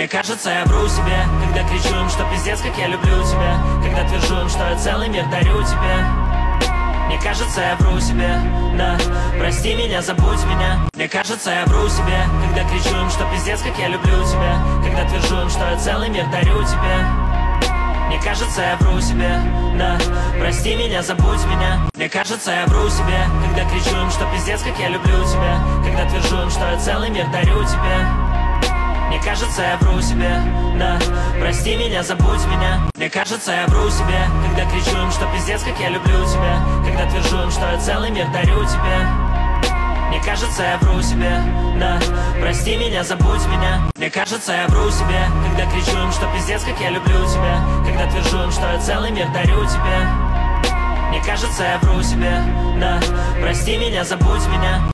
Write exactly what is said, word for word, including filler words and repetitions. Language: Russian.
Мне кажется, я вру себе, когда кричу им, что пиздец, как я люблю тебя. Когда твержу им, что я целый мир дарю тебе. Мне кажется, я вру себе, да. Прости меня, забудь меня. Мне кажется, я вру себе, когда кричу им, что пиздец, как я люблю тебя. Когда твержу им, что я целый мир дарю тебе. Мне кажется, я вру себе, да. Прости меня, забудь меня. Мне кажется, я вру себе, когда кричу им, что пиздец, как я люблю тебя. Когда твержу им, что я целый мир дарю тебе. Мне кажется, я вру себе, да. Прости меня, забудь меня. Мне кажется, я вру себе, когда кричу им, что пиздец, как я люблю тебя. Когда твержу им, что я целый мир дарю тебе. Мне кажется, я вру себе, да. Прости меня, забудь меня. Мне кажется, я вру себе, когда кричу им, что пиздец, как я люблю тебя. Когда твержу им, что я целый мир дарю тебе. Мне кажется, я вру себе, да. Прости меня, забудь меня.